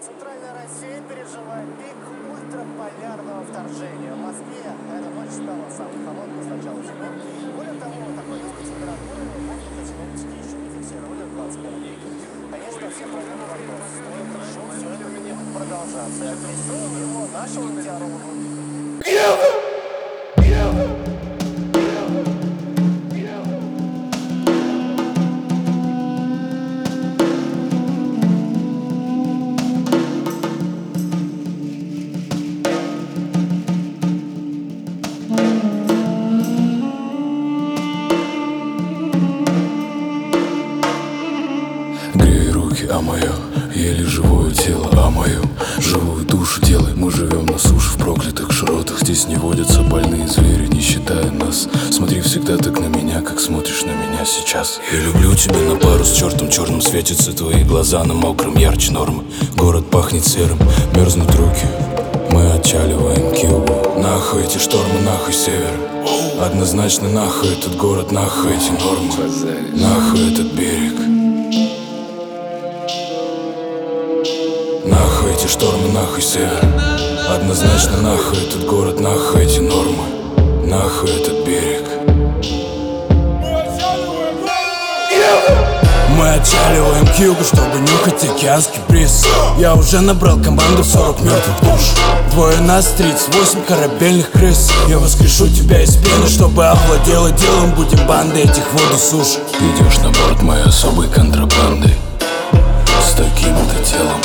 Центральная Россия переживает пик ультраполярного вторжения. В Москве эта ночь стала самой холодной с начала зимы. Более того, такой низкой температуры воздуха синоптики еще не фиксировали в 21 веке. Конечно, всех волнует вопрос, стоит ли шоу все это будет продолжаться. И адресуем его нашему метеорологу. Грей руки, а мое еле живое тело, а мою живую душу делай. Мы живем на суше в проклятых широтах. Здесь не водятся больные звери, не считая нас. Смотри всегда так на меня, как смотришь на меня сейчас. Я люблю тебя на пару с чертом, черным светятся твои глаза. На мокром ярче нормы, город пахнет серым, мерзнут руки. Мы отчаливаем Киеву. Нахуй эти штормы, нахуй север. Однозначно нахуй этот город, нахуй эти нормы, нахуй этот берег. Нахуй эти штормы, нахуй север. Однозначно нахуй этот город, нахуй эти нормы, нахуй этот берег. Мы отчаливаем к югу, чтобы нюхать океанский бриз. Я уже набрал команду 40 мертвых душ. Двое нас, 38 корабельных крыс. Я воскрешу тебя из пены, чтобы овладела делом. Будем бандой этих воду суш. Идешь на борт моей особой контрабанды с таким-то телом.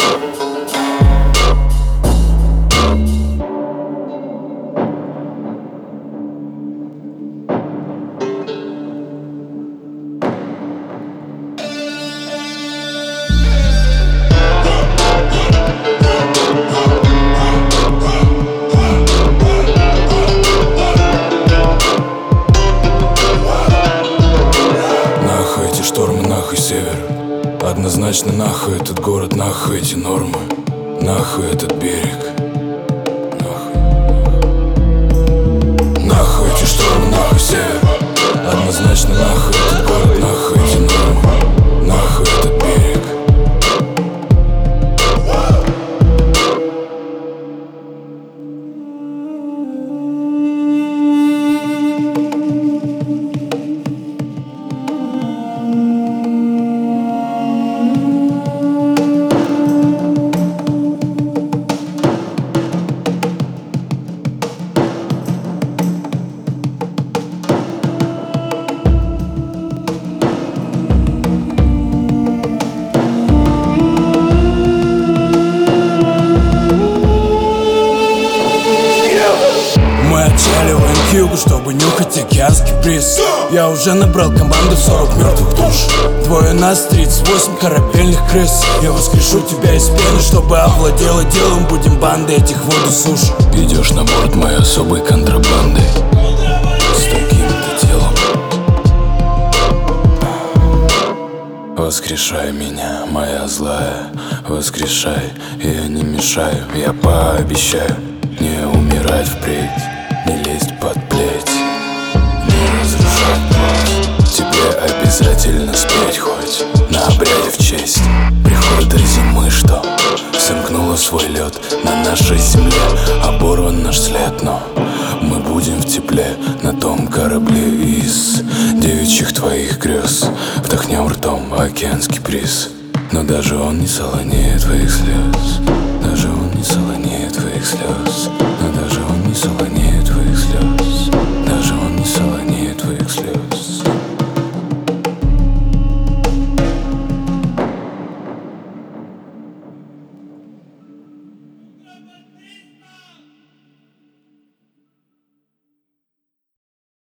Штормы, нахуй север. Однозначно нахуй этот город, нахуй эти нормы, нахуй этот берег. Нахуй эти штормы, нахуй север. Однозначно нахуй этот город, нахуй эти нормы, нахуй этот берег. Мы отчаливаем к югу, чтобы нюхать океанский бриз. Я уже набрал команду 40 мертвых душ. Двое нас, 38 корабельных крыс. Я воскрешу тебя из пены, чтобы овладела делом. Будем бандой этих воду суш. Идешь на борт моей особой контрабанды с таким-то телом. Воскрешай меня, моя злая, воскрешай, я не мешаю. Я пообещаю не умирать впредь, не лезть под плеть, не разрушать плоть. Тебе обязательно спеть хоть на обряде в честь прихода зимы, что сомкнула свой лед на нашей земле. Оборван наш след, но мы будем в тепле на том корабле из девичьих твоих грез. Вдохнем ртом океанский бриз, но даже он не солонее твоих слез. Даже он не солонее твоих слез. Но даже он не солонее.